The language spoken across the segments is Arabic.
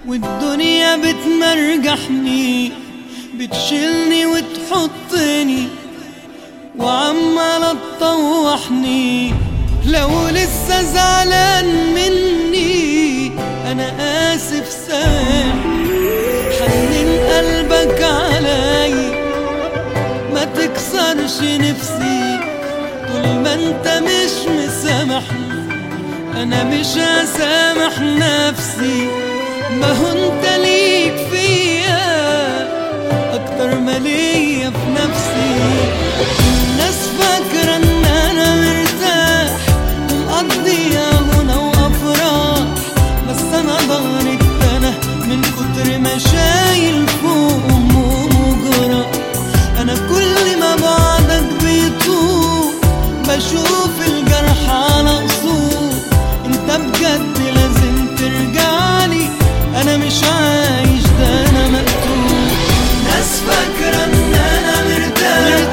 والدنيا بتمرجحني، بتشيلني وتحطني وعمالة تطوحني. لو لسه زعلان مني أنا آسف سامح، حنن قلبك علي ما تكسرش نفسي. طول ما انت مش مسامحني أنا مش هسامح نفسي. ما هو انت ليك فيا أكتر ما ليا في نفسي. الناس فاكرة ان انا مرتاح ومقضيها هنا وافراح، بس انا ضهري اتنى من كتر ما شايل فوق هموم وجراح. انا كل ما بعدك بيطول بشوف الجرح على قصور. انت بجد لازم ترجعلي، انا مش عايش ده انا مقتول. ناس فاكرة ان انا مرتاح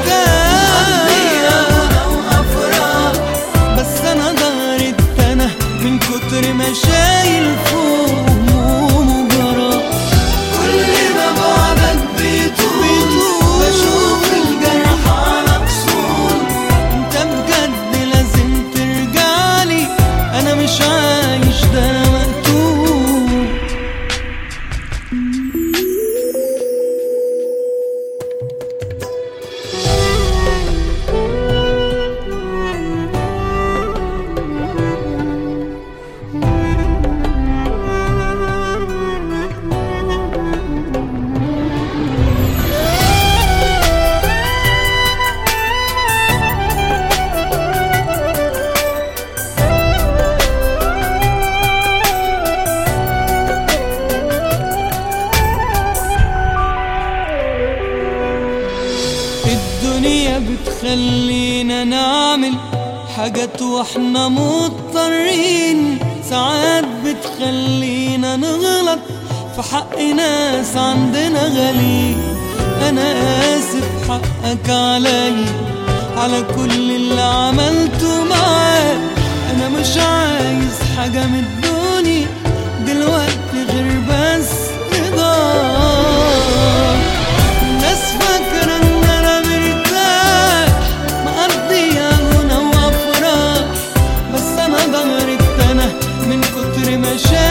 من كتر ما شايل فوق هموم وجراح. كل ما بعدك بيطول بشوف الجرح على قصور. انت بجد لازم ترجعلي، انا مش عايش ده انا مقتول. الدنيا بتخلينا نعمل حاجات واحنا مضطرين، ساعات بتخلينا نغلط في حق ناس عندنا غالي. انا اسف حقك علي على كل اللي عملته معاك. انا مش عايز حاجة من الدنيا دلوقتي غير بس رضاك. الناس فاكرة ان انا مرتاح مقضيها هنا وافراح، بس انا ضهري اتنى من كتر ما شايل